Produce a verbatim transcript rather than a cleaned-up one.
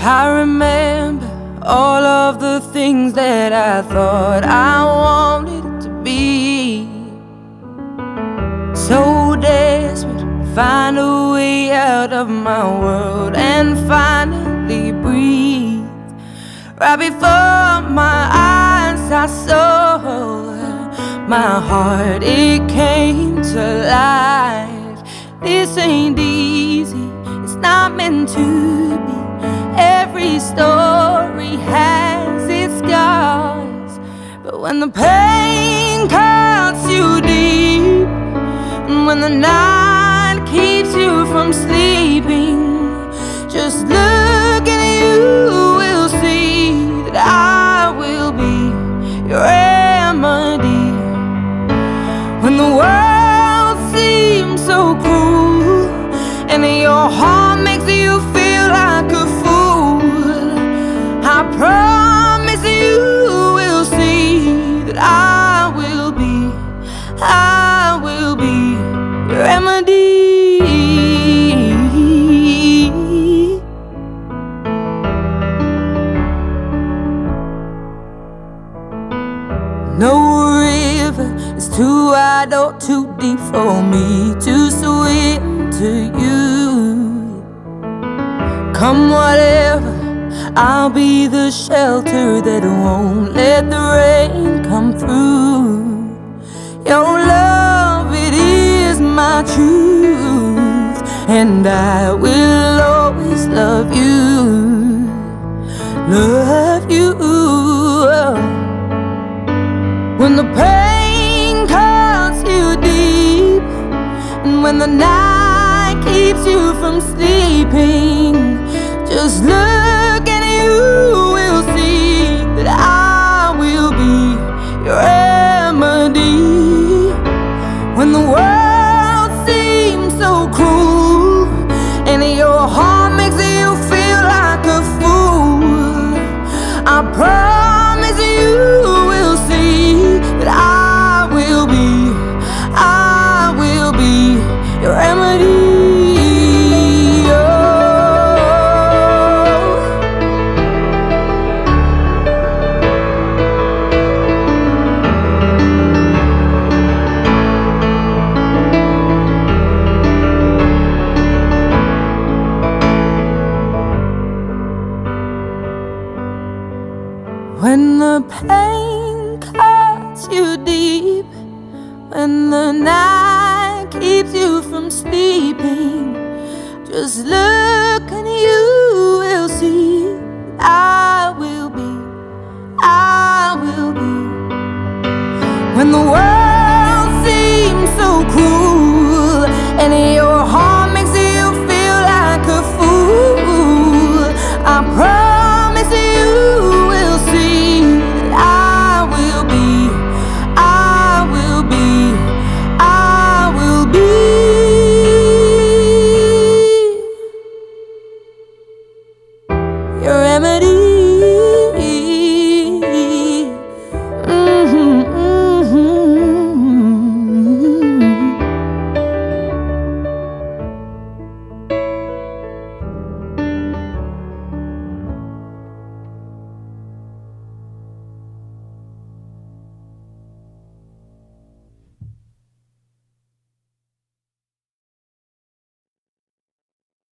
I remember all of the things that I thought I wanted it to be. So desperate to find a way out of my world and finally breathe. Right before my eyes I saw my heart, it came to life. This ain't easy, it's not meant to be. Every story has its scars, but when the pain cuts you deep, and when the night keeps you from sleeping, just look and you will see that I will be your remedy. When the world seems so cruel and your heart makes you feel like a fool, I promise you will see that I will be, I will be your remedy. No river is too wide or too deep for me to swim to you. Come whatever, I'll be the shelter that won't let the rain come through. Your love, it is my truth, and I will always love you, love you. When the pain cuts you deep, and when the night keeps you from sleeping, just look and you will see that I will be your remedy. When the world seems so cruel and your heart makes you feel like a fool, I promise you will see that I will be, I will be your remedy. When the pain cuts you deep, when the night keeps you from sleeping, just look and you will see I will be, I will be. When the world seems so cruel and your heart